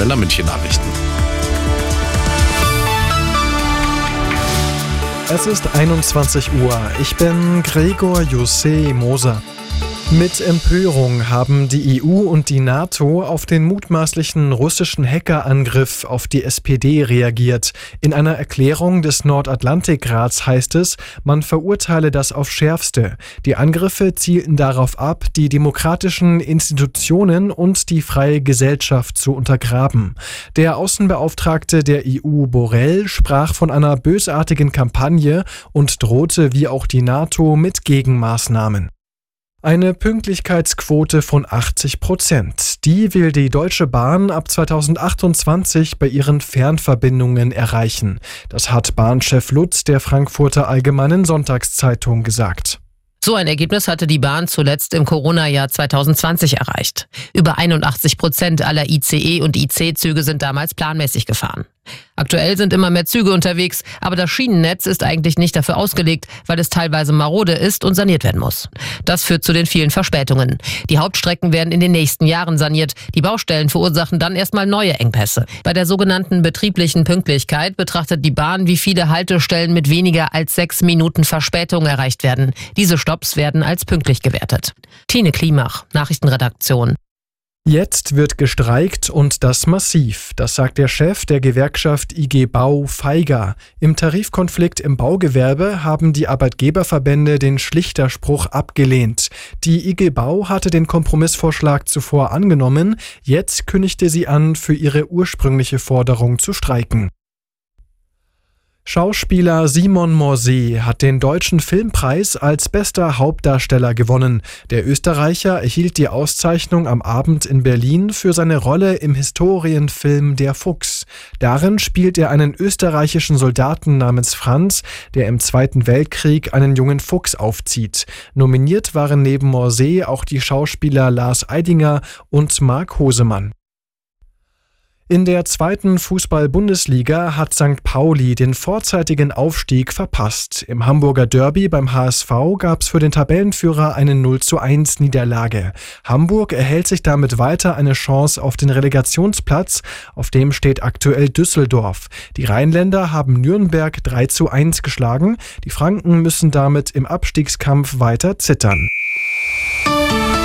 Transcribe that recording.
Arabella, München Nachrichten. Es ist 21 Uhr. Ich bin Gregor José Moser. Mit Empörung haben die EU und die NATO auf den mutmaßlichen russischen Hackerangriff auf die SPD reagiert. In einer Erklärung des Nordatlantikrats heißt es, man verurteile das auf Schärfste. Die Angriffe zielten darauf ab, die demokratischen Institutionen und die freie Gesellschaft zu untergraben. Der Außenbeauftragte der EU, Borrell, sprach von einer bösartigen Kampagne und drohte wie auch die NATO mit Gegenmaßnahmen. Eine Pünktlichkeitsquote von 80%. Die will die Deutsche Bahn ab 2028 bei ihren Fernverbindungen erreichen. Das hat Bahnchef Lutz der Frankfurter Allgemeinen Sonntagszeitung gesagt. So ein Ergebnis hatte die Bahn zuletzt im Corona-Jahr 2020 erreicht. Über 81% aller ICE- und IC-Züge sind damals planmäßig gefahren. Aktuell sind immer mehr Züge unterwegs, aber das Schienennetz ist eigentlich nicht dafür ausgelegt, weil es teilweise marode ist und saniert werden muss. Das führt zu den vielen Verspätungen. Die Hauptstrecken werden in den nächsten Jahren saniert. Die Baustellen verursachen dann erstmal neue Engpässe. Bei der sogenannten betrieblichen Pünktlichkeit betrachtet die Bahn, wie viele Haltestellen mit weniger als 6 Minuten Verspätung erreicht werden. Diese Stopps werden als pünktlich gewertet. Tine Klimach, Nachrichtenredaktion. Jetzt wird gestreikt und das massiv, das sagt der Chef der Gewerkschaft IG Bau, Feiger. Im Tarifkonflikt im Baugewerbe haben die Arbeitgeberverbände den Schlichterspruch abgelehnt. Die IG Bau hatte den Kompromissvorschlag zuvor angenommen, jetzt kündigte sie an, für ihre ursprüngliche Forderung zu streiken. Schauspieler Simon Morsee hat den Deutschen Filmpreis als bester Hauptdarsteller gewonnen. Der Österreicher erhielt die Auszeichnung am Abend in Berlin für seine Rolle im Historienfilm Der Fuchs. Darin spielt er einen österreichischen Soldaten namens Franz, der im Zweiten Weltkrieg einen jungen Fuchs aufzieht. Nominiert waren neben Morsee auch die Schauspieler Lars Eidinger und Marc Hosemann. In der zweiten Fußball-Bundesliga hat St. Pauli den vorzeitigen Aufstieg verpasst. Im Hamburger Derby beim HSV gab es für den Tabellenführer eine 0:1 Niederlage. Hamburg erhält sich damit weiter eine Chance auf den Relegationsplatz, auf dem steht aktuell Düsseldorf. Die Rheinländer haben Nürnberg 3:1 geschlagen. Die Franken müssen damit im Abstiegskampf weiter zittern.